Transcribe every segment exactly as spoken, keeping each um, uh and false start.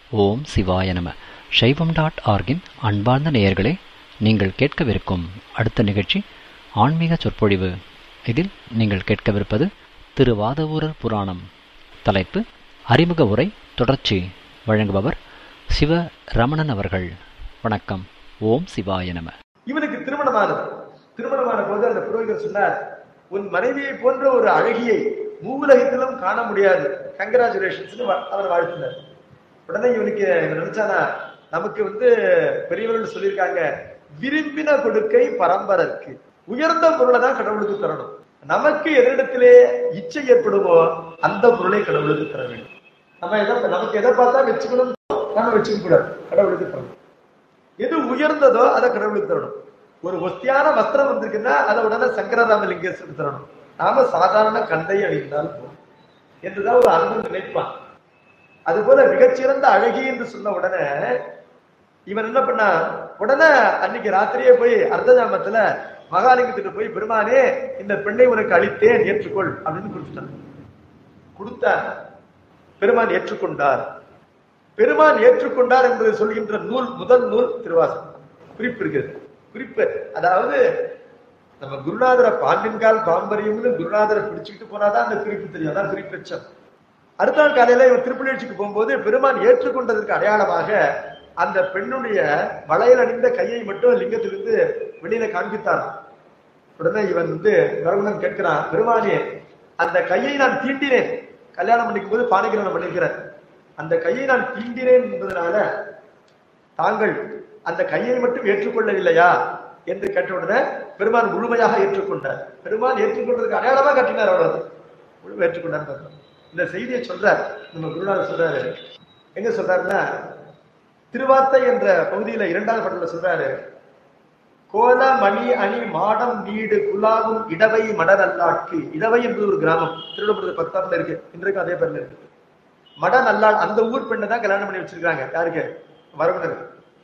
ஓம் சிவாய நம. சைவம் டாட் ஆர்கின் அன்பார்ந்த நேயர்களே, நீங்கள் கேட்கவிருக்கும் அடுத்த நிகழ்ச்சி ஆன்மீக சொற்பொழிவு. இதில் நீங்கள் கேட்கவிருப்பது திருவாதவூரர் புராணம். தலைப்பு அறிமுக உரை தொடர்ச்சி. வழங்குபவர் சிவ ரமணன் அவர்கள். வணக்கம். ஓம் சிவாய நம. இவனுக்கு திருமணமானது. திருமணமான போது அந்த புரோகிதர் சொன்னார், உன் மனைவியை போன்ற ஒரு அழகியை மூவுலகத்திலும் காண முடியாது, கங்கராச்சுலேஷன்ஸ் அவர் வாழ்த்தினார். உடனே இவனுக்கு இவன் நினைச்சானா, நமக்கு வந்து பெரியவர்கள் சொல்லியிருக்காங்க, விரும்பின கொடுக்கை பரம்பரருக்கு, உயர்ந்த பொருளை தான் கடவுளுக்கு தரணும். நமக்கு எதிரிடத்திலே இச்சை ஏற்படுமோ அந்த பொருளை கடவுளுக்கு தர வேண்டும். நம்ம எதை நமக்கு எதை பார்த்தா வச்சுக்கணும், நாம வச்சுக்க கூடாது, கடவுளுக்கு தரணும். எது உயர்ந்ததோ அதை கடவுளுக்கு தரணும். ஒரு ஒஸ்தியான வஸ்திரம் வந்திருக்குன்னா அதை உடனே சங்கரராமலிங்கேஸ்வரர் தரணும். நாம சாதாரண கண்டை அணிந்தால் போதும் என்றுதான் ஒரு அன்பு நினைப்பான். அது போல மிகச்சிறந்த அழகி என்று சொன்ன உடனே இவன் என்ன பண்ணா, உடனே அன்னைக்கு ராத்திரியே போய் அர்த்தஜாமத்துல மகாலிங்கத்திட்ட போய், பெருமானே இந்த பெண்ணை உனக்கு அளித்தேன், ஏற்றுக்கொள் அப்படின்னு கொடுத்துட்டான். கொடுத்தார். பெருமான் ஏற்றுக்கொண்டார். பெருமான் ஏற்றுக்கொண்டார் என்பதை சொல்கின்ற நூல், முதல் நூல் திருவாசகம். குறிப்பு இருக்கிறது. குறிப்பு, அதாவது நம்ம குருநாதரை பாண்டின்கால் பாம்பரியம்னு குருநாதரை பிடிச்சுக்கிட்டு போனாதான் அந்த குறிப்பு தெரியும். அதான் குறிப்பெச்சம். அடுத்த நாள் காலையில இவன் திருப்பணிச்சிக்கு போகும்போது பெருமான் ஏற்றுக்கொண்டதற்கு அடையாளமாக அந்த பெண்ணுடைய வளையல் அணிந்த கையை மட்டும் லிங்கத்திலிருந்து வெளியில காண்பித்தான். உடனே இவன் வந்து கருணன் கேட்கிறான், பெருமானே அந்த கையை நான் தீண்டினேன், கல்யாணம் பண்ணிக்கும் போது பாணிகிரகணம் பண்ணிக்கிறேன், அந்த கையை நான் தீண்டினேன் என்பதனால தாங்கள் அந்த கையை மட்டும் ஏற்றுக்கொள்ளவில்லையா என்று கேட்ட உடனே பெருமான் முழுமையாக ஏற்றுக்கொண்டார். பெருமான் ஏற்றுக்கொண்டதுக்கு அடையாளமா கட்டினார். அவ்வளவு முழு ஏற்றுக்கொண்டார். இந்த செய்தியை சொல்றார் நம்ம குருநாதர். சொல்றாரு, எங்க சொல்றாருன்னா, திருவார்த்தை என்ற பகுதியில இரண்டாவது படத்துல சொல்றாரு, கோல மணி அணி மாடம் வீடு குலாவும் இடவை மடநல்லாட்கு. இடவை என்பது ஒரு கிராமம், திருவண்ணாமலை பக்கத்துல இருக்கு, இன்றைக்கும் அதே பேர்ல இருக்கு. மடநல்லாள் அந்த ஊர் பெண்ணை தான் கல்யாணம் பண்ணி வச்சிருக்காங்க. யாருக்கு? வரகுணருக்கு.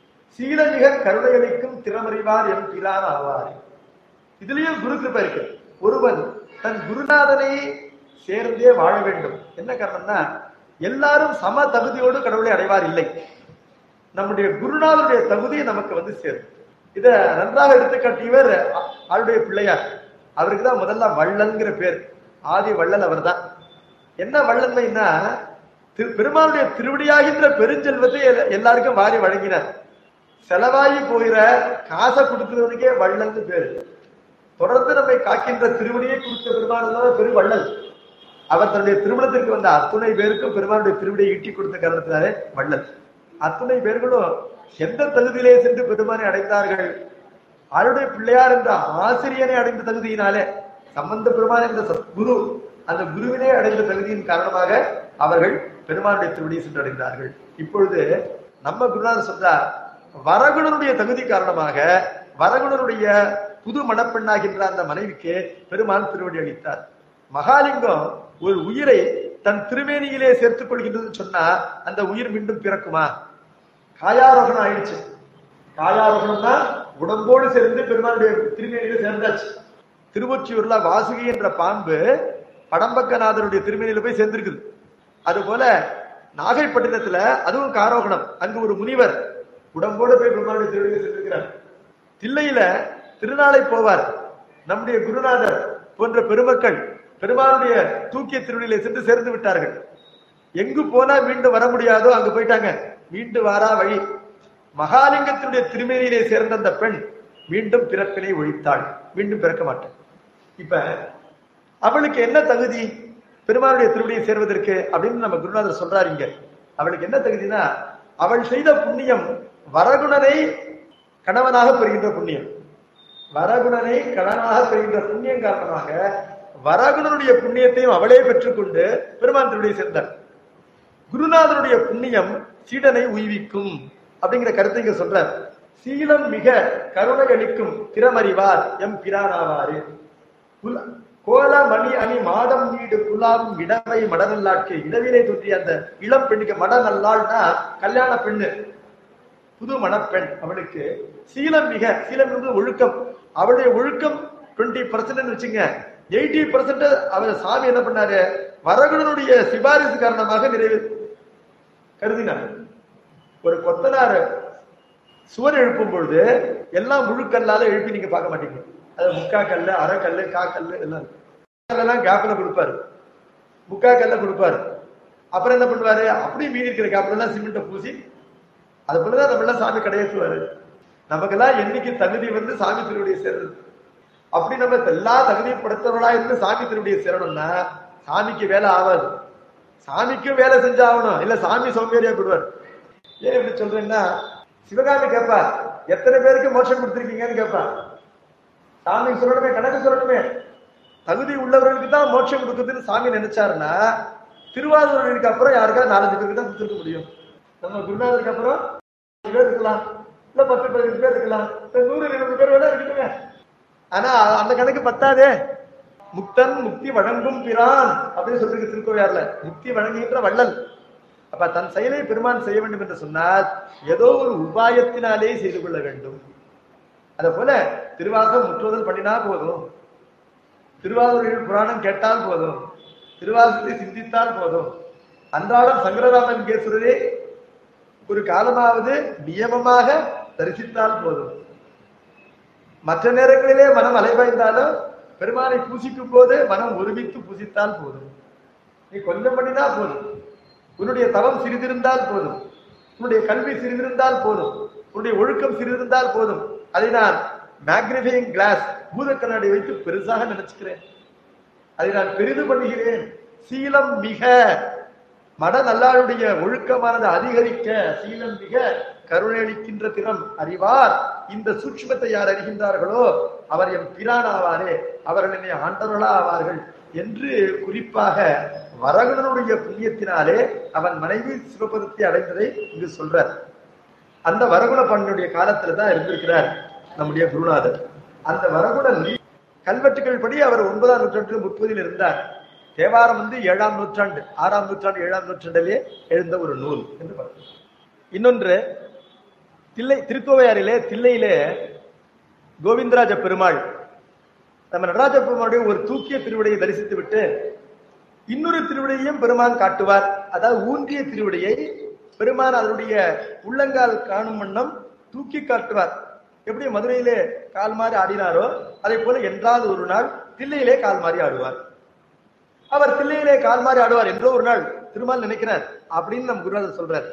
சீலமிக கருணையளிக்கும் திறமறிவார் எம் பிரான் ஆவார். இதுலயும் குரு கிருபை இருக்கு. ஒருவன் தன் குருநாதனை சேர்ந்தே வாழ வேண்டும். என்ன காரணம்னா, எல்லாரும் சம தகுதியோடு கடவுளை அடைவார் இல்லை. நம்முடைய குருநாதனுடைய தகுதி நமக்கு வந்து சேரும். இத நன்றாக எடுத்துக்காட்டியவர் ஆளுடைய பிள்ளையார். அவருக்கு தான் முதல்ல வள்ளல்ங்கிற பேர். ஆதி வள்ளல் அவர் தான். என்ன வள்ளல்மைன்னா, பெருமாளுடைய திருவடியாகின்ற பெருஞ்செல்வத்தை எல்லாருக்கும் வாரி வழங்கினார். செலவாகி போகிற காசை கொடுக்கிறவனுக்கே வள்ளல்னு பேரு. தொடர்ந்து நம்மை காக்கின்ற திருவடியை கொடுத்த பெருமாள் பெரு வள்ளல். அவர் தன்னுடைய திருமணத்திற்கு வந்த அத்துணை பேருக்கும் பெருமாளுடைய திருவிடையை ஈட்டி கொடுத்த காரணத்தினாலே வள்ளல். அத்துணை பேர்களும் எந்த தகுதியிலே சென்று பெருமானை அடைந்தார்கள்? ஆளுடைய பிள்ளையார் என்ற ஆசிரியனை அடைந்த தகுதியினாலே, சம்பந்த பெருமான் என்ற சத்குரு அந்த குருவினை அடைந்த தகுதியின் காரணமாக அவர்கள் பெருமானுடைய திருவிடையை சென்று அடைந்தார்கள். இப்பொழுது நம்ம குருநாதர் சொல்றார், வரகுணனுடைய தகுதி காரணமாக வரகுணனுடைய புது மணப்பெண்ணாகின்ற அந்த மனைவிக்கு பெருமான் திருவடி அளித்தார். மகாலிங்கம் ஒரு உயிரை தன் திருமேனியிலே சேர்த்துக் கொள்கின்றது சொன்னா அந்த உயிர் மீண்டும் பிறக்குமா? காயாரோகணம் ஆயிடுச்சு. காயாரோகணம்னா உடம்போடு சேர்ந்து பெருமானுடைய திருமேனியில சேர்ந்தாச்சு. திருவொற்றியூர்ல வாசுகி என்ற பாம்பு படம்பக்கநாதருடைய திருமேனியில போய் சேர்ந்திருக்குது. அது போல நாகைப்பட்டினத்துல அதுவும் காரோகணம். அங்கு ஒரு முனிவர் உடம்போடு போய் பெருமானுடைய திருவடியில சேர்ந்திருக்கிறார். தில்லையில திருநாளை போவார் நம்முடைய குருநாதர் போன்ற பெருமக்கள் பெருமானுடைய தூக்கிய திருவடியிலே சென்று சேர்ந்து விட்டார்கள். எங்கு போனா மீண்டும் வர முடியாதோ அங்கு போயிட்டாங்க. மீண்டு வாரா வழி. மகாலிங்கத்தினுடைய திருமேனியிலே சேர்ந்த அந்த பெண் மீண்டும் பிறப்பினை ஒழித்தாள். மீண்டும் பிறக்க மாட்டாள். இப்ப அவளுக்கு என்ன தகுதி பெருமானுடைய திருவடியை சேர்வதற்கு அப்படின்னு நம்ம குருநாதர் சொல்றாரு. இங்க அவளுக்கு என்ன தகுதினா, அவள் செய்த புண்ணியம் வரகுணனை கணவனாக பெறுகின்ற புண்ணியம். வரகுணனை கணவனாக பெறுகின்ற புண்ணியம் காரணமாக வரகுணனுடைய புண்ணியத்தையும் அவளே பெற்றுக்கொண்டு பெருமான் திருவடியை சேர்ந்தார். குருநாதனுடைய புண்ணியம் சீடனை உய்விக்கும் அப்படிங்கிற கருத்தை இங்க சொல்றார். சீலம் மிக கருணை அளிக்கும் திறமறிவார் எம் பிரானாவாரு. கோல மணி அணி மாடம் வீடு குலாவும் இடவை மடநல்லாட்கு. இடவினை தோற்றிய அந்த இளம் பெண்ணுக்கு, மடநல்லாள்னா கல்யாண பெண்ணு, புது மணப்பெண். அவளுக்கு சீலம் மிக, சீலம் என்பது ஒழுக்கம். அவளுடைய ஒழுக்கம் டுவெண்ட்டி பர்சன்ட் வச்சுங்க, எயிட்டி பர்சன்ட் அவர் சாமி என்ன பண்ணாரு, வரகுணனுடைய சிபாரிசு காரணமாக நிறைவே கருதினார். ஒரு கொத்தனார் சுவர் எழுப்பும் பொழுது எல்லாம் முழுக்கல்லால எழுப்பி நீங்க பார்க்க மாட்டீங்க. அது முக்கா கல்லு, அரை கல்லு, கா கல்லு எல்லாம் கல்லெல்லாம் கேப்ல கொடுப்பாரு, முக்கா கல்ல கொடுப்பாரு. அப்புறம் என்ன பண்ணுவாரு, அப்படியே மீதி இருக்கிற கேப்ல எல்லாம் சிமெண்ட்டை பூசி அது போலதான் நம்ம எல்லாம் சாமி கடையேற்றுவாரு. நமக்கெல்லாம் என்னைக்கு தகுதி வந்து சாமி திருவடியை சேர்றது. அப்படி நம்ம எல்லா தகுதிப்படுத்தவர்களா இருந்து சாமி திருவடியை சேரணும்னா சாமிக்கு வேலை ஆகாது. சாமிக்கும் வேலை செஞ்சாகணும், இல்ல சாமி சௌகரியா போடுவார். ஏன் இப்படி சொல்றேன்னா, சிவகாமி கேட்பா எத்தனை பேருக்கு மோட்சம் கொடுத்திருக்கீங்கன்னு கேட்பா. சாமி சொல்லணுமே, கணக்கு சொல்லணுமே. தகுதி உள்ளவர்களுக்கு தான் மோட்சம் கொடுக்குதுன்னு சாமி நினைச்சாருன்னா திருவாரூருக்கு அப்புறம் யாருக்கா நாலஞ்சு பேருக்கு தான் கொடுத்துருக்க முடியும். நம்ம குருநாதருக்கு அப்புறம் பேர் இருக்கலாம், இல்ல பத்து பதினஞ்சு பேர் இருக்கலாம், நூறு இருநூறு பேர் வேணா இருக்குங்க. ஆனா அந்த கணக்கு பத்தாதே. முக்தன் முக்தி வழங்கும் பிரான் அப்படின்னு சொல்லிருக்கு திருக்கோவையார்ல. முக்தி வழங்குகின்ற வள்ளல். அப்ப தன் செயலை பெருமான் செய்ய வேண்டும் என்று சொன்னால் ஏதோ ஒரு உபாயத்தினாலே செய்து கொள்ள வேண்டும். அத போல திருவாசகம் முற்றுதல் பண்ணினா போதும், திருவாரூரில் புராணம் கேட்டால் போதும், திருவாசகத்தை சிந்தித்தால் போதும், அன்றாடம் சங்கரராமன் கேசுவரே ஒரு காலமாவது நியமமாக தரிசித்தால் போதும். மற்ற நேரங்களிலே மனம் அலைபாய்ந்தாலும் பெருமானை பூசிக்கும் போது மனம் ஒருமித்து பூசித்தால் போதும். நீ கொஞ்சம் பண்ணினா போதும். உன்னுடைய தவம் சிறிதிருந்தால் போதும், உன்னுடைய கல்வி சிறிதிருந்தால் போதும், உன்னுடைய ஒழுக்கம் சிறிதிருந்தால் போதும். அதை நான் மேக்னிஃபையிங் கிளாஸ் பூத கண்ணாடி வைத்து பெருசாக நினைச்சுக்கிறேன். அதை நான் பெரிது பண்ணுகிறேன். சீலம் மிக மட நல்லாருடைய ஒழுக்கமானது அதிகரிக்க சீலம் மிக கருணை அளிக்கின்ற திறம் அறிவார். இந்த சூட்சுமத்தை யார் அறிகின்றார்களோ அவர் எம் பிரான் ஆவாரே, அவர்கள் என்னை ஆண்டவர்களா ஆவார்கள் என்று குறிப்பாக வரகுணனுடைய புண்ணியத்தினாலே அவன் மனைவி சிவபதத்தை அடைந்ததை இங்கு சொல்றார். அந்த வரகுண பண்ணுடைய காலத்துல தான் இருந்திருக்கிறார் நம்முடைய குருநாதர். அந்த வரகுணன் கல்வெட்டுகள் படி அவர் ஒன்பதாம் நூற்றாண்டு முப்பதில் இருந்தார். தேவாரம் வந்து ஏழாம் நூற்றாண்டு, ஆறாம் நூற்றாண்டு ஏழாம் நூற்றாண்டிலே எழுந்த ஒரு நூல் என்று பார்க்கிறோம். இன்னொன்று, தில்லை திருக்கோவையாரிலே தில்லையிலே கோவிந்தராஜ பெருமாள் நம்ம நடராஜ பெருமாளுடைய ஒரு தூக்கிய திருவிடையை தரிசித்து விட்டு இன்னொரு திருவிடையையும் பெருமான் காட்டுவார். அதாவது ஊன்றிய திருவிடையை பெருமான் அதனுடைய உள்ளங்கால் காணும் வண்ணம் தூக்கி காட்டுவார். எப்படி மதுரையிலே கால் மாறி ஆடினாரோ அதே போல என்றாவது ஒரு நாள் தில்லையிலே கால் மாறி ஆடுவார். அவர் தில்லையிலே கால் மாறி ஆடுவார் என்றோ ஒரு நாள் திருமால் நினைக்கிறார் அப்படின்னு நம் குருநாதர் சொல்றார்.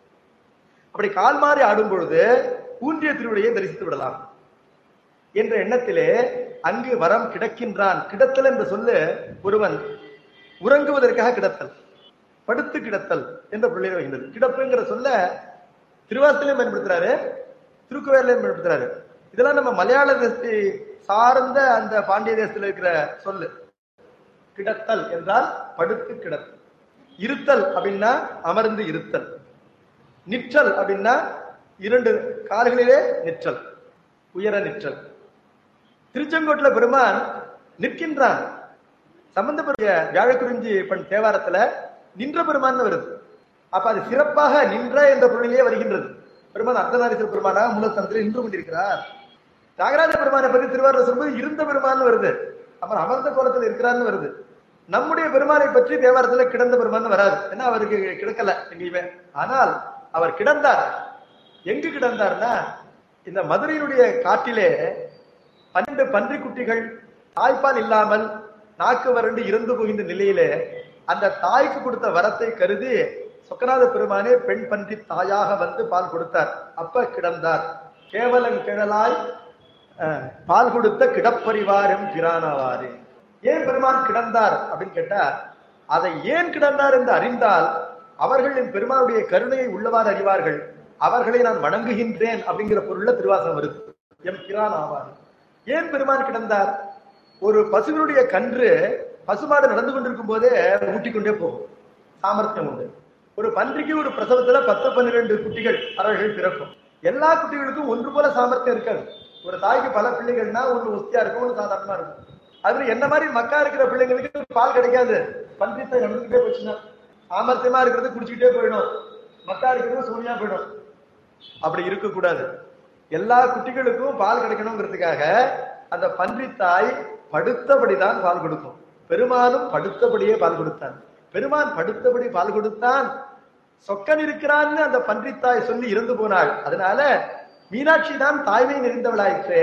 அப்படி கால் மாறி ஆடும் பொழுது ஊன்றிய திருவிடையை தரிசித்து விடலாம் என்ற எண்ணத்திலே அங்கு வரம் கிடக்கின்றான். கிடத்தல் என்று சொல்லு ஒருவன் உறங்குவதற்காக கிடத்தல், படுத்து கிடத்தல் என்ற பொருளில் வருகின்றது. கிடப்புங்கிற சொல்ல திருவாசகத்திலையும் பயன்படுத்துறாரு, திருக்குவேரிலையும் பயன்படுத்துறாரு. இதெல்லாம் நம்ம மலையாள தேசத்தை சார்ந்த அந்த பாண்டிய தேசத்தில் இருக்கிற சொல்லு. கிடத்தல் என்றால் படுத்து கிடத்தல். இருத்தல் அப்படின்னா அமர்ந்து இருத்தல். நிற்றல் அப்படின்னா இரண்டு கால்களிலே நிற்றல், உயர நிற்றல். திருச்செங்கோட்டுல பெருமான் நிற்கின்றான். சம்பந்தப்பட்ட வியாழக்குறிஞ்சி பண் தேவாரத்துல நின்ற பெருமான் வருது. அப்ப அது சிறப்பாக நின்ற என்ற பொருளிலே வருகின்றது. பெருமான் அர்த்தநாரீஸ்வர பெருமானாக மூலஸ்தானத்தில் நின்று கொண்டிருக்கிறார். தியாகராஜ பெருமானை பற்றி திருவாரூர் சொல்லும்போது இருந்த பெருமான் வருது, அப்புறம் அமர்ந்த கோலத்தில் இருக்கிறார்னு வருது. நம்முடைய பெருமானை பற்றி தேவாரத்துல கிடந்த பெருமான் வராது, ஏன்னா அவருக்கு கிடக்கல எங்கேயுமே. ஆனால் அவர் கிடந்தார். எங்கு கிடந்தார்னா இந்த மதுரையினுடைய காட்டிலே பன்னெண்டு பன்றி குட்டிகள் தாய்ப்பால் இல்லாமல் நாக்கு வறண்டு இறந்து போகின்ற நிலையிலே அந்த தாய்க்கு கொடுத்த வரத்தை கருதி சொக்கநாத பெருமானே பெண் பன்றி தாயாக வந்து பால் கொடுத்தார். அப்ப கிடந்தார். கேவலம் கிழலாய் பால் கொடுத்த கிடப்பறிவாரும் பிரானவாரே. ஏன் பெருமான் கிடந்தார் அப்படின்னு கேட்டா, அதை ஏன் கிடந்தார் என்று அறிந்தால் அவர்கள் என் பெருமானுடைய கருணையை உள்ளவாறு அறிவார்கள். அவர்களை நான் வணங்குகின்றேன் அப்படிங்கிற பொருள்ல திருவாசகம் வருது. எம் பிரான் ஆவார். ஏன் பெருமான் கிடந்தார்? ஒரு பசுவினுடைய கன்று பசுமாடு நடந்து கொண்டிருக்கும் போதே ஊட்டிக்கொண்டே போகும், சாமர்த்தியம் உண்டு. ஒரு பன்றிக்கு ஒரு பிரசவத்துல பத்து பன்னிரண்டு குட்டிகள் அவர்கள் பிறக்கும். எல்லா குட்டிகளுக்கும் ஒன்று போல சாமர்த்தியம் இருக்காது. ஒரு தாய்க்கு பல பிள்ளைகள்னா ஒன்று ஒஸ்தியா இருக்கும், ஒன்று சாதாரணமா இருக்கும். அது என்ன மாதிரி மக்கா இருக்கிற பிள்ளைங்களுக்கு பால் கிடைக்காது. பன்றித்தை நடந்துகிட்டே போச்சுன்னா சாமர்த்தியமா இருக்கிறது குடிச்சுக்கிட்டே போயிடும், மக்கா இருக்கிறது சோனியா போயிடும். அப்படி இருக்கக்கூடாது. எல்லா குட்டிகளுக்கும் பால் கிடைக்கணுங்கிறதுக்காக அந்த பன்றி தாய் படுத்தபடிதான் பால் கொடுக்கும். பெருமானும் படுத்தபடியே பால் கொடுத்தான். பெருமான் படுத்தபடி பால் கொடுத்தான். சொக்கன் இருக்கிறான்னு அந்த பன்றித்தாய் சொல்லி இறந்து போனாள். அதனால மீனாட்சி தான் தாய்மை நிறைந்தவளாயிற்று.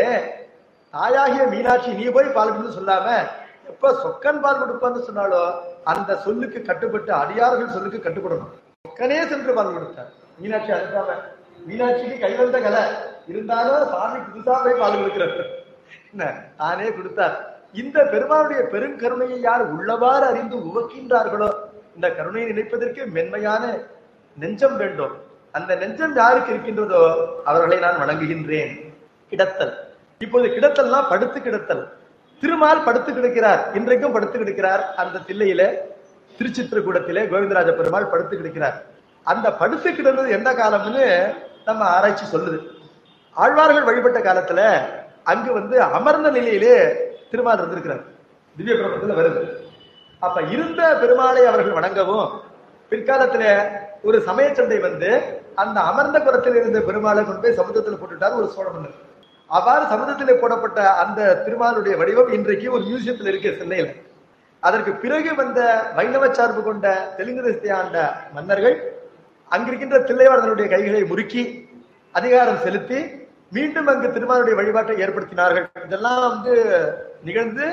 தாயாகிய மீனாட்சி நீ போய் பால் கொடுத்து சொல்லாம எப்ப சொக்கன் பால் கொடுப்பான்னு சொன்னாலோ அந்த சொல்லுக்கு கட்டுப்பட்டு அடியார்கள் சொல்லுக்கு கட்டுப்படணும். சொக்கனே சென்று பால் கொடுத்தார். மீனாட்சி அனுப்பாம. மீனாட்சிக்கு கைவந்த கலை இருந்தாலும் சாமி புதுசா போய் பால் கொடுக்கிறார். என்ன தானே கொடுத்தார். இந்த பெருமானுடைய பெருங்கருணையை யார் உள்ளவாறு அறிந்து உவக்கின்றார்களோ இந்த கருணையை நினைப்பதற்கு மென்மையான நெஞ்சம் வேண்டும். அந்த நெஞ்சம் யாருக்கு இருக்கின்றதோ அவர்களை நான் வணங்குகின்றேன். கிடத்தல். இப்போது கிடத்தல்னா படுத்து கிடத்தல். திருமால் படுத்து கிடக்கிறார். இன்றைக்கும் படுத்து கிடக்கிறார். அந்த தில்லையில திருச்சித்திரக்கூடத்திலே கோவிந்தராஜ பெருமாள் படுத்து கிடக்கிறார். அந்த படுத்து கிடந்தது எந்த காலம்னு நம்ம ஆராய்ச்சி சொல்லுது. ஆழ்வார்கள் வழிபட்ட காலத்துல அங்கு வந்து அமர்ந்த நிலையிலே திருமால் இருந்திருக்கிறார். திவ்ய பிரபந்தத்துல வருது. அப்ப இருந்த பெருமாளை அவர்கள் வணங்கவும் பிற்காலத்துல ஒரு சமய சண்டை வந்து அந்த அமர்ந்த குரத்தில் இருந்த பெருமாளை கொண்டு போய் சமுத்திரத்தில் போட்டுட்டார் ஒரு சோழ மன்னர். அவ்வாறு சமுதிரத்திலே போடப்பட்ட அந்த திருமாலுடைய வடிவம் இன்றைக்கு ஒரு மியூசியத்தில் இருக்கு சென்னையில. அதற்கு பிறகு வந்த வைணவ சார்பு கொண்ட தெலுங்கு தேசத்தை ஆண்ட மன்னர்கள் அங்கிருக்கின்ற தில்லைவாழனுடைய கைகளை முறுக்கி அதிகாரம் செலுத்தி மீண்டும் அங்கு திருமாலுடைய வழிபாட்டை ஏற்படுத்தினார்கள். இதெல்லாம் வந்து நிகழ்ந்து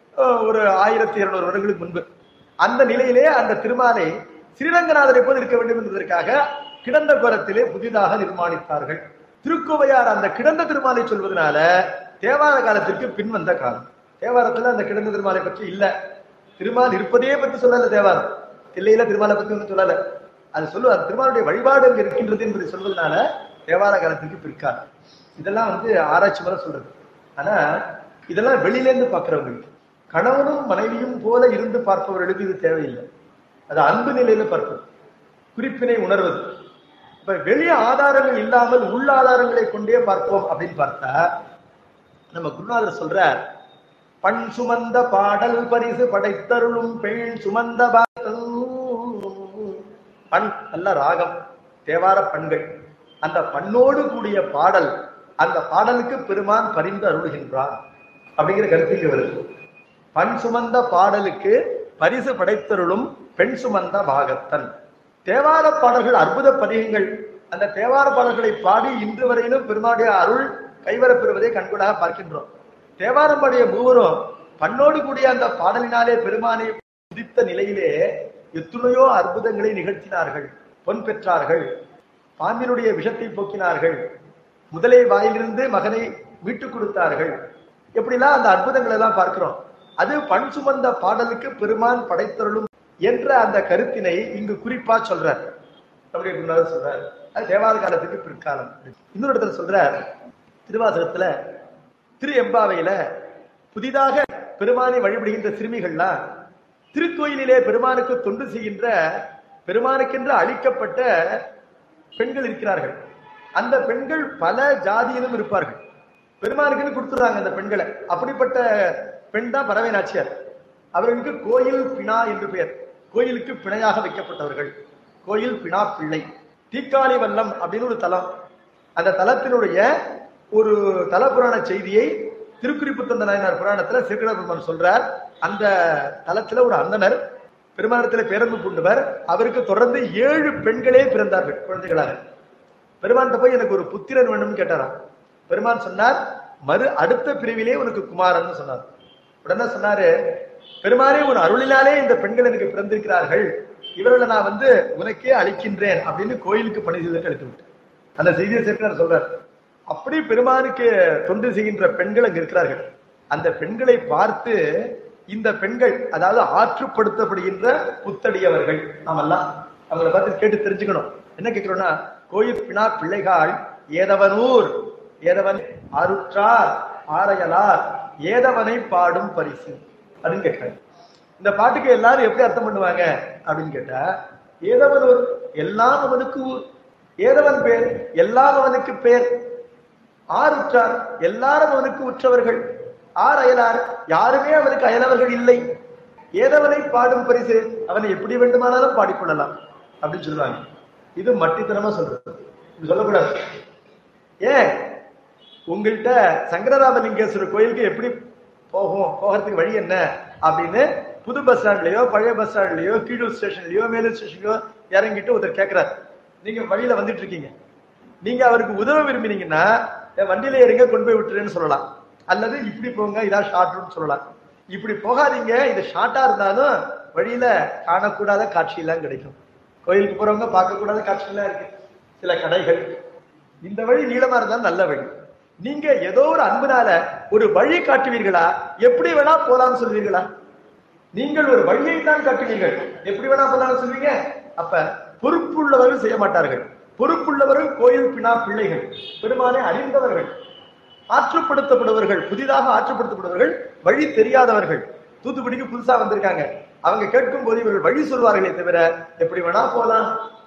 ஒரு ஆயிரத்தி இருநூறு வருடங்களுக்கு முன்பு. அந்த நிலையிலே அந்த திருமாலை ஸ்ரீரங்கநாதரை போல் இருக்க வேண்டும் என்பதற்காக கிடந்த கோரத்திலே புதிதாக நிர்மாணித்தார்கள். திருக்கோவையார் அந்த கிடந்த திருமாலை சொல்வதனால தேவார காலத்திற்கு பின் வந்த காலம். தேவாரத்துல அந்த கிடந்த திருமாலை பற்றி இல்ல. திருமால் இருப்பதே பற்றி சொல்லல தேவாரம். தில்லையில திருமாலை பற்றி ஒன்று சொல்லல. அது சொல்லு அந்த திருமாலுடைய வழிபாடு அங்கு இருக்கின்றது என்பதை சொல்வதனால தேவார காலத்திற்கு பிற்காலம். இதெல்லாம் வந்து ஆராய்ச்சி முறை சொல்றது. ஆனா இதெல்லாம் வெளியிலேருந்து பார்க்கிறவங்களுக்கு, கணவனும் மனைவியும் போல இருந்து பார்ப்பவர்களுக்கு இது தேவையில்லை. அது அன்பு நிலையில பார்ப்பது, குறிப்பினை உணர்வது. இப்ப வெளிய ஆதாரங்கள் இல்லாமல் உள்ள ஆதாரங்களை கொண்டே பார்ப்போம் அப்படின்னு பார்த்தா நம்ம குருநாதர் சொல்றார், பண் சுமந்த பாடல் பரிசு படைத்தருளும் பெண் சுமந்த பண் நல்ல ராகம், தேவார பண்கள், அந்த பண்ணோடு கூடிய பாடல், அந்த பாடலுக்கு பெருமான் பரிந்து அருளுகின்றான் அப்படிங்கிற கருத்துக்கு வருது. பண் சுமந்த பாடலுக்கு பரிசு படைத்தருளும் பெண் சுமந்த பாகத்தன். தேவார பாடல்கள் அற்புத பதிகங்கள். அந்த தேவார பாடல்களை பாடி இன்று வரையிலும் பெருமானுடைய அருள் கைவரப் பெறுவதை கண்கூடாக பார்க்கின்றோம். தேவாரம் பாடிய மூவரும் பண்ணோடு கூடிய அந்த பாடலினாலே பெருமானை உதித்த நிலையிலே எத்துணையோ அற்புதங்களை நிகழ்த்தினார்கள். பொன் பெற்றார்கள், பாம்பினுடைய விஷத்தை போக்கினார்கள், முதலை வாயிலிருந்து மகனை மீட்டுக் கொடுத்தார்கள். எப்படிலாம் அந்த அற்புதங்கள் எல்லாம் பார்க்கிறோம். அது பண் சுமந்த பாடலுக்கு பெருமான் படைத்தருளும் என்ற அந்த கருத்தினை இங்கு குறிப்பா சொல்றார். நம்முடைய குருநாதர் சொல்றார். அது தேவார காலத்துக்கு பிற்காலம். இன்னொரு இடத்துல சொல்றார், திருவாசகத்துல திரு எம்பாவையில புதிதாக பெருமானை வழிபடுகின்ற சிறுமிகள்லாம் திருக்கோயிலிலே பெருமானுக்கு தொண்டு செய்கின்ற பெருமானுக்கென்று அளிக்கப்பட்ட பெண்கள் இருக்கிறார்கள். அந்த பெண்கள் பல ஜாதியிலும் இருப்பார்கள். பெருமானுக்குன்னு கொடுத்துறாங்க அந்த பெண்களை. அப்படிப்பட்ட பெண் தான் பறவை நாச்சியார். அவர்களுக்கு கோயில் பிணா என்று பெயர். கோயிலுக்கு பிணையாக வைக்கப்பட்டவர்கள். கோயில் பிணா பிள்ளை. தீக்காளி வல்லம் அப்படின்னு ஒரு தலம். அந்த தலத்தினுடைய ஒரு தல புராண செய்தியை திருக்குறிப்பு தந்த நாயனார் புராணத்துல சிறுகட பெருமான் சொல்றார். அந்த தலத்துல ஒரு அந்தனர் பெருமானத்துல பேரன்பு பூண்டவர். அவருக்கு தொடர்ந்து ஏழு பெண்களே பிறந்தார்கள் குழந்தைகளாக. பெருமான்கிட்ட போய் எனக்கு ஒரு புத்திரன் வேணும்னு கேட்டாராம். பெருமான் சொன்னார், மறு அடுத்த பிரிவிலே உனக்கு குமாரன் சொன்னார். உடனே சொன்னாரு, பெருமானே ஒரு அருளினாலே இந்த பெண்கள் எனக்கு பிறந்திருக்கிறார்கள், இவர்களை நான் வந்து உனக்கே அளிக்கின்றேன் அப்படின்னு கோயிலுக்கு பணி செய்தற்கு அளித்து விட்டேன். அந்த செய்தியை சேர்க்கிறார் சொல்றார். அப்படி பெருமானுக்கு தொண்டு செய்கின்ற பெண்கள் அங்கு இருக்கிறார்கள். அந்த பெண்களை பார்த்து இந்த பெண்கள், அதாவது ஆற்றுப்படுத்தப்படுகின்ற புத்தடியவர்கள் நாமெல்லாம் அவங்களை பார்த்து கேட்டு தெரிஞ்சுக்கணும். என்ன கேட்கிறோம்னா, கோயில் பிணா பிள்ளைகாள் ஏதவனூர், ஏதவன் ஆருற்றார் ஆரையலார் ஏதவனை பாடும் பரிசு அப்படின்னு கேட்கிறாங்க. இந்த பாட்டுக்கு எல்லாரும் எப்படி அர்த்தம் பண்ணுவாங்க அப்படின்னு கேட்டா, ஏதவனூர் எல்லாம் அவனுக்கு ஊர், ஏதவன் பேர் எல்லாம் அவனுக்கு பேர், ஆருற்றார் எல்லாரும் அவனுக்கு உற்றவர்கள், ஆர் அயலார் யாருமே அவனுக்கு அயலவர்கள் இல்லை, ஏதவனை பாடும் பரிசு அவனை எப்படி வேண்டுமானாலும் பாடிக்கொள்ளலாம் அப்படின்னு சொல்லுவாங்க. இது மட்டித்தனமா சொல்றது, இது சொல்லக்கூடாது. ஏன் உங்கள்கிட்ட சங்கரராமலிங்கேஸ்வரர் கோயிலுக்கு எப்படி போகும், போகிறதுக்கு வழி என்ன அப்படின்னு புது பஸ் ஸ்டாண்ட்லயோ பழைய பஸ் ஸ்டாண்ட்லயோ கீழூர் ஸ்டேஷன்லயோ மேலூர் ஸ்டேஷன்லயோ இறங்கிட்டு ஒருத்தர் கேட்கிறார், நீங்க வழியில வந்துட்டு இருக்கீங்க, நீங்க அவருக்கு உதவ விரும்பினீங்கன்னா வண்டியில இறங்க கொண்டு போய் விட்டுருன்னு சொல்லலாம், அல்லது இப்படி போங்க இதான் ஷார்ட்னு சொல்லலாம். இப்படி போகாதீங்க, இது ஷார்ட்டா இருந்தாலும் வழியில காணக்கூடாத காட்சி எல்லாம் கிடைக்கும். கோயிலுக்கு போறவங்க பார்க்க கூடாத காட்சி எல்லாம் இருக்கு, சில கடைகள். இந்த வழி நீளமா இருந்தாலும் நல்ல வழி. நீங்க ஏதோ ஒரு அன்புனால ஒரு வழி காட்டுவீர்களா? எப்படி வேணா போலான்னு சொல்வீர்களா? நீங்கள் ஒரு வழியை தான் காட்டுவீர்கள், எப்படி வேணா போலான்னு சொல்வீங்க. அப்ப பொறுப்புள்ளவர்கள் செய்ய மாட்டார்கள். பொறுப்புள்ளவர்கள் கோயில் பினா பிள்ளைகள், பெருமானை அறிந்தவர்கள், ஆற்றுப்படுத்தப்படுவர்கள், புதிதாக ஆற்றுப்படுத்தப்படுவர்கள், வழி தெரியாதவர்கள். தூத்துக்குடிக்கு புதுசா வந்திருக்காங்க, அவங்க கேட்கும் போது இவர்கள் வழி சொல்வார்களே தவிர எப்படி வேணா போலாம்,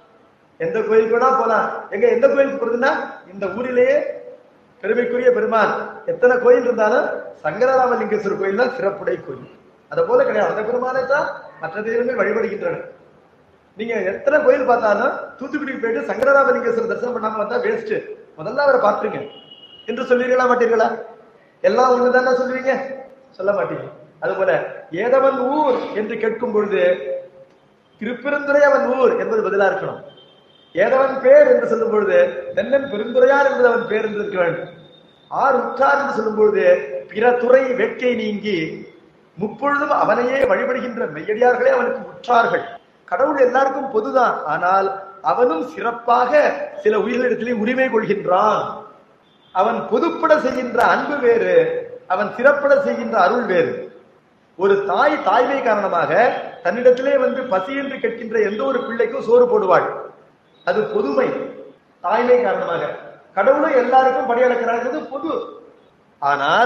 எந்த கோயிலுக்கு வேணா போலாம். எங்க எந்த கோயிலுக்கு போறதுன்னா, இந்த ஊரிலேயே பெருமைக்குரிய பெருமான் எத்தனை கோயில் இருந்தாலும் சங்கரராமலிங்கேஸ்வரர் கோயில் தான் சிறப்புடை கோயில். அதை போல கிடையாது, அந்த பெருமானை தான் மற்ற தெய்வங்கள் வழிபடுகின்றன. நீங்க எத்தனை கோயில் பார்த்தாலும் தூத்துக்குடிக்கு போயிட்டு சங்கரராமலிங்கேஸ்வரர் தரிசனம் பண்ணாம வந்தா வேஸ்ட், முதல்ல அவரை பார்த்துருங்க என்று சொல்வீர்களா மாட்டீர்களா? எல்லாம் ஒண்ணுதானே சொல்லுவீங்க, சொல்ல மாட்டீங்க. அதுபோல ஏதவன் ஊர் என்று கேட்கும் பொழுது திருப்பெருந்துறை அவன் ஊர் என்பது பதிலா இருக்கணும். ஏதவன் பேர் என்று சொல்லும் பொழுது தென்னன் பெருந்துறையார் என்பது அவன் பேர் என்று இருக்க வேண்டும். ஆர் உற்றார் என்று சொல்லும் பொழுது பிற துறை வேட்கை நீங்கி முப்பொழுதும் அவனையே வழிபடுகின்ற மெய்யடியார்களே அவனுக்கு உற்றார்கள். கடவுள் எல்லாருக்கும் பொதுதான், ஆனால் அவனும் சிறப்பாக சில உயிர்களிடத்திலே உரிமை கொள்கின்றான். அவன் பொதுப்பட செய்கின்ற அன்பு வேறு, அவன் சிறப்பட செய்கின்ற அருள் வேறு. ஒரு தாய் தாய்மை காரணமாக தன்னிடத்திலே வந்து பசி என்று கேட்கின்ற எந்த ஒரு பிள்ளைக்கும் சோறு போடுவாள், அது பொதுமை. தாய்மை காரணமாக கடவுளும் எல்லாருக்கும் பணியளக்கிறார்கள், பொது. ஆனால்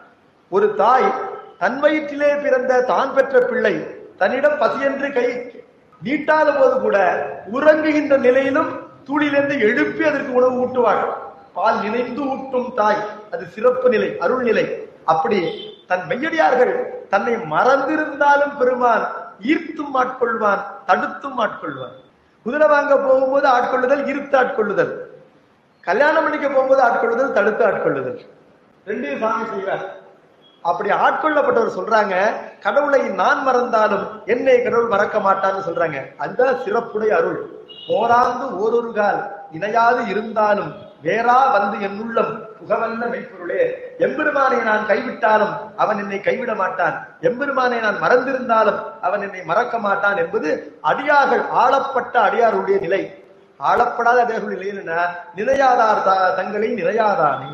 ஒரு தாய் தன் வயிற்றிலே பிறந்த தான் பெற்ற பிள்ளை தன்னிடம் பசியென்று கை நீட்டாத போது கூட உறங்குகின்ற நிலையிலும் தூளிலிருந்து எழுப்பி அதற்கு உணவு ஊட்டுவாள். பால் நினைந்து ஊட்டும் தாய், அது சிறப்பு நிலை, அருள் நிலை. அப்படி தன் மெய்யடியார்கள் தன்னை மறந்திருந்தாலும் பெருமான் ஈர்த்தும் ஆட்கொள்வான், தடுத்தும் ஆட்கொள்வான். குதிரை வாங்க போகும்போது ஆட்கொள்ளுதல், ஈர்த்து ஆட்கொள்ளுதல். கல்யாணம் பண்ணிக்க போகும்போது ஆட்கொள்ளுதல், தடுத்து ஆட்கொள்ளுதல், ரெண்டையும் சாமி செய்வார். அப்படி ஆட்கொள்ளப்பட்டவர் சொல்றாங்க, கடவுளை நான் மறந்தாலும் என்னை கடவுள் மறக்க மாட்டான்னு சொல்றாங்க. அதுதான் சிறப்புடைய அருள். போராந்து ஓரொரு கால் இணையாது இருந்தாலும் வேறா வந்து என் உள்ளம் புகவல்ல மெய்ப்பொருளே. எம்பெருமானை நான் கைவிட்டாலும் அவன் என்னை கைவிட மாட்டான், எம்பெருமானை நான் மறந்திருந்தாலும் அவன் என்னை மறக்க மாட்டான் என்பது அடியார்கள், ஆளப்பட்ட அடியாருடைய நிலை. ஆளப்படாத அடியார்களுடைய நிலை என்ன? நிலையாதார் தங்களை நிலையாதானே,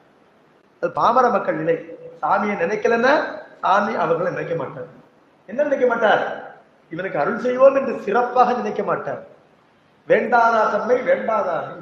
அது பாமர மக்கள் நிலை. சாமியை நினைக்கலன்னா சாமி அவர்களை நினைக்க மாட்டார். என்ன நினைக்க மாட்டார்? இவனுக்கு அருள் செய்வோம் என்று சிறப்பாக நினைக்க மாட்டார். வேண்டாதா தம்மை வேண்டாதானி,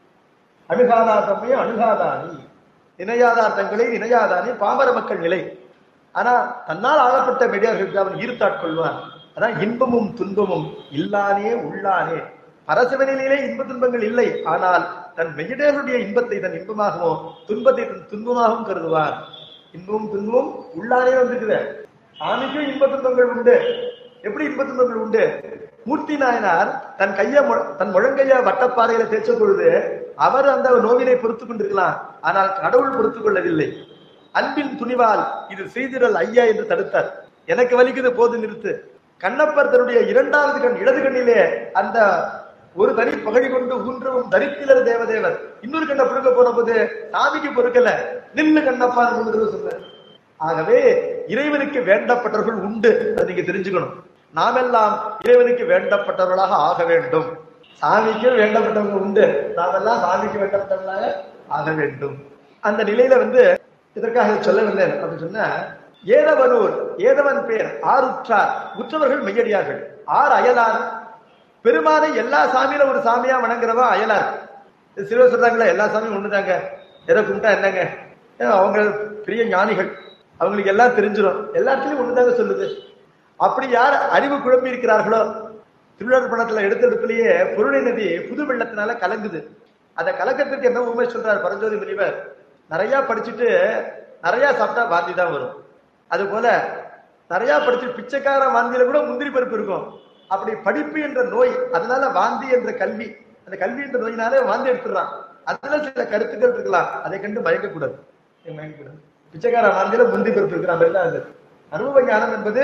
அணுகாதா தம்மை அணுகாதானி, இணையாதார் தங்களை இணையாதானி பாமர மக்கள் நிலை. ஆனா தன்னால் ஆளப்பட்ட மெடியார்களுக்கு அவன் ஈர்த்தாட்கொள்வான். அதான் இன்பமும் துன்பமும் இல்லானே உள்ளானே. பரசிவனிலே இன்ப துன்பங்கள் இல்லை, ஆனால் தன் மெய்யடியாருடைய இன்பத்தை தன் இன்பமாகவும் துன்பத்தை தன் துன்பமாகவும் கருதுவான். இன்பமும் துன்பமும் உள்ளானே வந்துக்குது. சாமிக்கும் இன்ப துன்பங்கள் உண்டு. எப்படி இன்ப துன்பங்கள் உண்டு? மூர்த்தி நாயனார் தன் கைய தன் முழங்கைய வட்டப்பாறையில தேய்ச்ச பொழுது அவர் அந்த நோவினை பொறுத்து கொண்டிருக்கலாம், ஆனால் கடவுள் பொறுத்துக் கொள்ளவில்லை. அன்பின் துணிவால் இது செய்திடல் ஐயா என்று தடுத்தார். எனக்கு வலிக்குது, போது நிறுத்து. கண்ணப்பர் தன்னுடைய இரண்டாவது கண் இடது கண்ணிலே அந்த ஒரு தனி பகழி கொண்டு ஊன்றவும் தரித்திலர் தேவதேவர் இன்னொரு கண்ணை பொறுக்க போன போது சாமிக்கு பொறுக்கல, நில்லு கண்ணப்பா சொன்னார். ஆகவே இறைவனுக்கு வேண்டப்பட்டவர்கள் உண்டு, அதை நீங்க தெரிஞ்சுக்கணும். நாமெல்லாம் இறைவனுக்கு வேண்டப்பட்டவர்களாக ஆக வேண்டும். சாமிக்கு வேண்டப்பட்டவர்கள் உண்டு, நாமெல்லாம் சாமிக்கு வேண்டப்பட்டவர்களாக ஆக வேண்டும். அந்த நிலையில வந்து இதற்காக சொல்லவில்லை அப்படின்னு சொன்ன, ஏதவனூர் ஏதவன் பேர் ஆர் உற்றார், உற்றவர்கள் மெய்யடியார்கள். ஆர் அயலார், பெருமானை எல்லா சாமியில ஒரு சாமியா வணங்குறவா அயலார். சிறுவர் சொல்றாங்களா, எல்லா சாமியும் ஒண்ணுதாங்க, எதை கும்பிட்டா என்னங்க, அவங்க பெரிய ஞானிகள், அவங்களுக்கு எல்லாம் தெரிஞ்சிடும், எல்லா இடத்துலயும் ஒண்ணுதாங்க சொல்லுது. அப்படி யார் அறிவு குழம்பி இருக்கிறார்களோ, திருவிழா பணத்துல எடுத்தெடுப்புலயே பொருளை நதி புது வெள்ளத்தினால கலங்குது. அந்த கலக்கத்திற்கு என்ன உண்மை சொல்றார் பரஞ்சோதி முனிவர், நிறைய படிச்சுட்டு நிறைய சாப்பிட்டா வாந்தி தான் வரும். அது போல நிறைய படிச்சு பிச்சைக்கார வாந்தியில கூட முந்திரி பருப்பு இருக்கும். அப்படி படிப்பு என்ற நோய், அதனால வாந்தி என்ற கல்வி, அந்த கல்வி என்ற நோயினாலே வாந்தி எடுத்துடுறான். அதுல சில கருத்துக்கள் இருக்கலாம், அதை கண்டு மயக்க கூடாது. மயக்கக்கூடாது. பிச்சைக்கார வாந்தியில முந்திரி பருப்பு இருக்கிற மாதிரி தான் அது. அனுபவ ஞானம் என்பது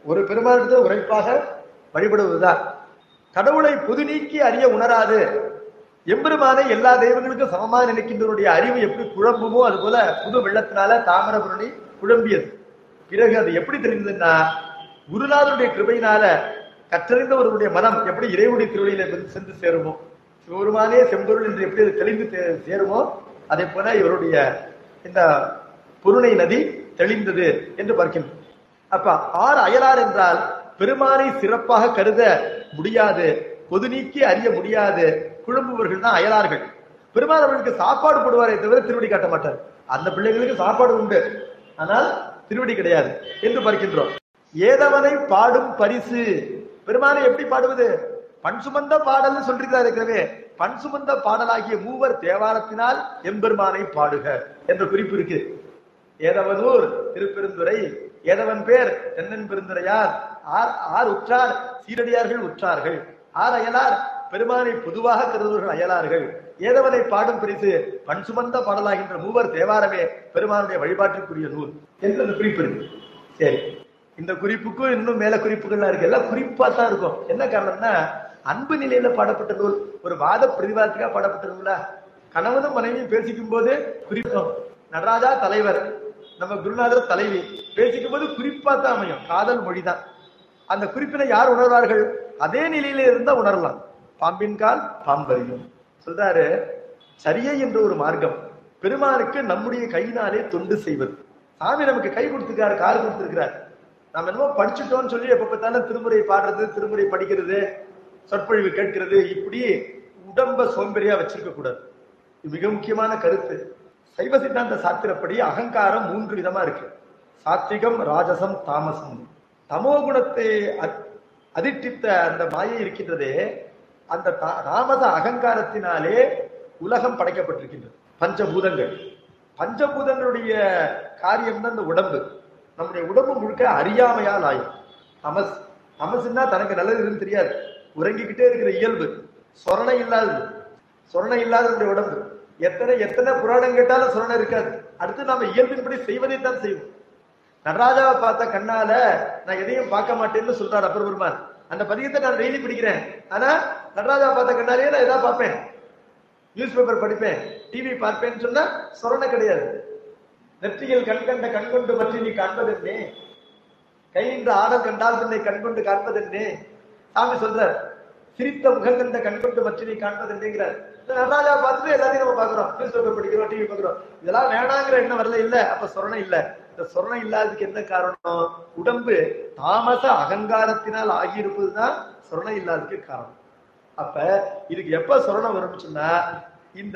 ஒரு பெருமானிடத்தில் உரைப்பாக வழிபடுவதுதான். கடவுளை பொது நீக்கி அறிய உணராது எம்பெருமானை எல்லா தெய்வங்களுக்கும் சமமாக நினைக்கின்றவருடைய அறிவு எப்படி குழம்புமோ அது போல புது வெள்ளத்தினால தாமிரபரணி குழம்பியது. பிறகு அது எப்படி தெரிந்ததுன்னா, குருநாதருடைய கிருபையினால கற்றறிந்த ஒருவருடைய மனம் எப்படி இறைவனுடைய திருவடியில சென்று சேருமோ, சிவபெருமானே செம்பொருள் என்று எப்படி அது தெளிந்து சேருமோ, அதே போல இவருடைய இந்த பொருணை நதி தெளிந்தது என்று பார்க்கின்றோம். அப்ப ஆறு அயலார் என்றால் பெருமானை சிறப்பாக கருத முடியாது, பொது நீக்கி அறிய முடியாது குழம்புவர்கள் தான் அயலார்கள். பெருமாள் அவர்களுக்கு சாப்பாடு போடுவாரே தவிர திருவடி காட்ட மாட்டார். அந்த பிள்ளைகளுக்கு சாப்பாடு உண்டு, ஆனால் திருவடி கிடையாது என்று பார்க்கின்றோம். ஏதவனை பாடும் பரிசு, பெருமானை எப்படி பாடுவது? பண் சுமந்த பாடல் சொல்லிருக்கிறார். இருக்கிறவே பண் சுமந்த பாடலாகிய மூவர் தேவாரத்தினால் எம்பெருமானை பாடுக என்ற குறிப்பு இருக்கு. ஏதவனூர் திருப்பெருந்துறை, ஏதவன் பேர் தென்னன் பெருந்துரையார், ஆர் ஆர் உற்றார் சீரடியார்கள் உற்றார்கள், ஆர் அயலார் பெருமானை பொதுவாக கருதுவர்கள் அயலார்கள். ஏதவனை பாடும் பரிசு பண் சுமந்த பாடலாகின்ற மூவர் தேவாரமே பெருமானுடைய வழிபாட்டிற்குரிய நூல் என்று அந்த குறிப்பு இருக்கு. சரி, இந்த குறிப்புக்கும் இன்னும் மேல குறிப்புகள்லாம் இருக்கு. எல்லாம் குறிப்பா தான் இருக்கும். என்ன காரணம்னா, அன்பு நிலையில பாடப்பட்ட நூல், ஒரு வாத பிரதிவாதத்துக்காக பாடப்பட்ட நூலா? கணவனும் மனைவியும் பேசிக்கும் போது குறிப்போம். நடராஜா தலைவர், நம்ம குருநாதர் தலைவி, பேசிக்கும் போது குறிப்பா தான் அமையும். காதல் மொழிதான். அந்த குறிப்பினை யார் உணர்வார்கள்? அதே நிலையில இருந்தா உணரலாம். பாம்பின் கால் பாம்பறியும் சொல்றாரு. சரியை என்ற ஒரு மார்க்கம் பெருமானுக்கு நம்முடைய கையினாலே தொண்டு செய்வது. சாமி நமக்கு கை கொடுத்துருக்காரு, கால் கொடுத்திருக்கிறார். நம்ம என்னமோ படிச்சுட்டோம்னு சொல்லி எப்ப பார்த்தாலும் திருமுறை பாடுறது, திருமுறை படிக்கிறது, சொற்பொழிவு கேட்கிறது, இப்படி உடம்ப சோம்பேறியா வச்சிருக்க கூடாது. இது மிக முக்கியமான கருத்து. சைவ சித்தாந்த சாஸ்திரப்படி அகங்காரம் மூன்று விதமா இருக்கு. சாத்விகம், ராஜசம், தாமசம். தமோ குணத்தை அதிர்ஷ்டித்த அந்த மாயை இருக்கின்றதே, அந்த தாமச அகங்காரத்தினாலே உலகம் படைக்கப்பட்டிருக்கின்றது. பஞ்சபூதங்கள், பஞ்சபூதங்களுடைய காரியம் தான் இந்த உடம்பு. நம்முடைய உடம்பு முழுக்க அறியாமையால் ஆயும். தமஸ், தமசுன்னா தனக்கு நல்லது தெரியாது, உறங்கிக்கிட்டே இருக்கிற இயல்பு, சொரணை இல்லாதது. சொரணை இல்லாத நம்முடைய உடம்பு. எத்தனை எத்தனை புராணம் கேட்டாலும் சொரணை இருக்காது. அடுத்து நாம இயல்பின்படி செய்வதைத்தான் செய்வோம். நடராஜாவை பார்த்த கண்ணால நான் எதையும் பார்க்க மாட்டேன்னு சொல்றாரு அப்பர் பெருமான். அந்த பதிகத்தை நான் டெய்லி படிக்கிறேன். ஆனா நடராஜாவை பார்த்த கண்ணாலேயே நான் எதாவது பார்ப்பேன், நியூஸ் பேப்பர் படிப்பேன், டிவி பார்ப்பேன்னு சொன்னா சொரணை கிடையாது. நெற்றியில் கண் கண்ட கண்கொண்டு பற்றி நீ காண்பதென்னே, கை நின்ற ஆடல் கண்டால் தன்னை கண்கொண்டு காண்பதென்னே சாமி சொல்றார். சிரித்த முகம் கண்ட கண்கொண்டு பற்றி நீ காண்பதென்னேங்கிறார். நடராஜா பார்த்துட்டு எல்லாத்தையும் நம்ம பாக்குறோம், நியூஸ் பேப்பர் படிக்கிறோம், டிவி பாக்குறோம். இதெல்லாம் வேணாங்கிற எண்ணம் வரல. இல்ல, அப்ப சொரணை இல்ல. இந்த சொரணை இல்லாததுக்கு என்ன காரணம்? உடம்பு தாமச அகங்காரத்தினால் ஆகியிருப்பதுதான் சொரணை இல்லாததுக்கு காரணம். அப்ப இதுக்கு எப்ப சொரணை வரும்னு சொன்னா, இந்த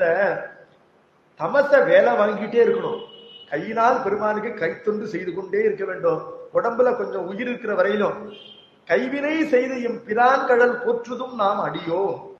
தமச வேலை வாங்கிட்டே இருக்கணும். கையினால் பெருமானுக்கு கைத்தொண்டு செய்து கொண்டே இருக்க வேண்டும். உடம்புல கொஞ்சம் உயிர் இருக்கிற வரையிலும் கைவினை செய்து எம் பிரான் கடல் போற்றுதும் நாம் அடியோம்.